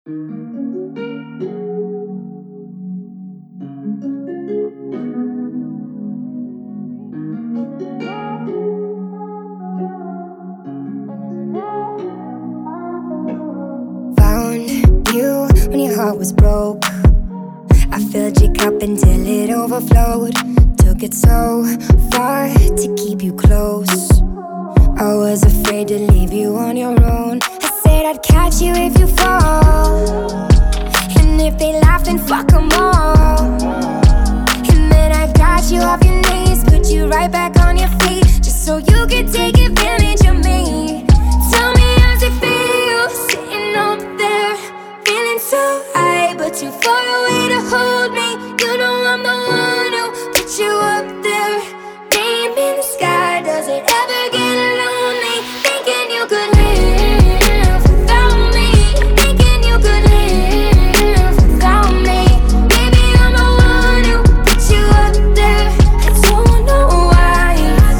Found you when your heart was broke. I filled your cup until it overflowed. Took it so far to keep you close. I was afraid to leave you on your own. I said I'd catch you if you fall, and if they laugh then fuck 'em all. And then I got you off your knees, put you right back on your feet, just so you could take advantage of me. Tell me how's it feel, sitting up there, feeling so high, but too far away to hold me. You know I'm the one who put you up there. Name in the sky, does it ever get lonely? Thinking you could live without me, thinking you could live without me. Baby, I'm the one who put you up there. I don't know why.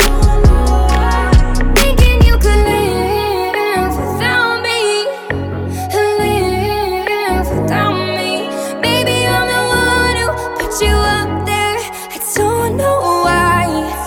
Thinking you could live without me, live without me. Baby, I'm the one who put you up there. I don't know why.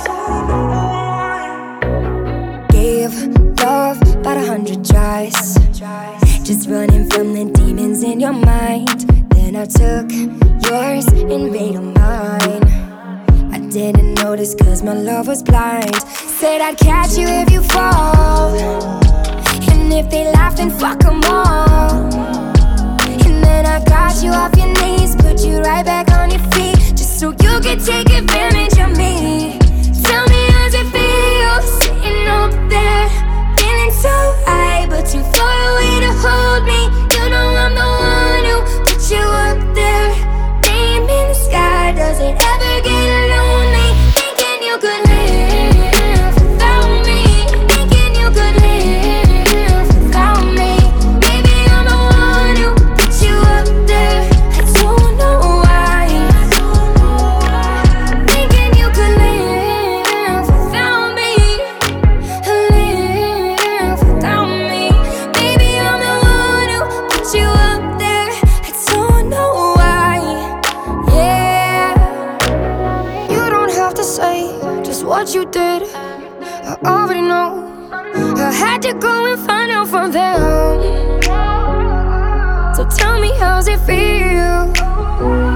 Gave love about 100 tries, just running from the demons in your mind. Then I took yours and made them mine. I didn't notice cause my love was blind. Said I'd catch you if you fall, and if they laugh then fuck 'em all. And then I got you off your knees, put you right back on your feet, just so you could take advantage of me. Tell me how's it feel, sitting up there, feeling so high, but too far away to hold me. You know I'm the one who put you up there. Name in the sky, does it ever get lonely? Thinking you could live without me, thinking you could live without me. Baby, I'm the one who put you up there. I don't know why. Thinking you could live without me, live without me. Baby, I'm the one who put you up there. I don't know why. Yeah, you don't have to say just what you did. I already know. I had to go and find out from them. So tell me how's it feel,